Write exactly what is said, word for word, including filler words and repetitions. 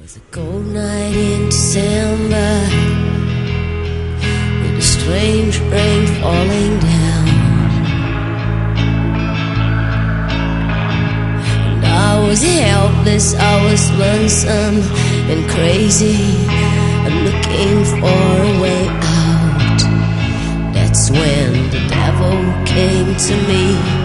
was a cold night in December, with a strange rain falling down, and I was helpless, I was lonesome and crazy, and looking for a way out. That's when the devil came to me.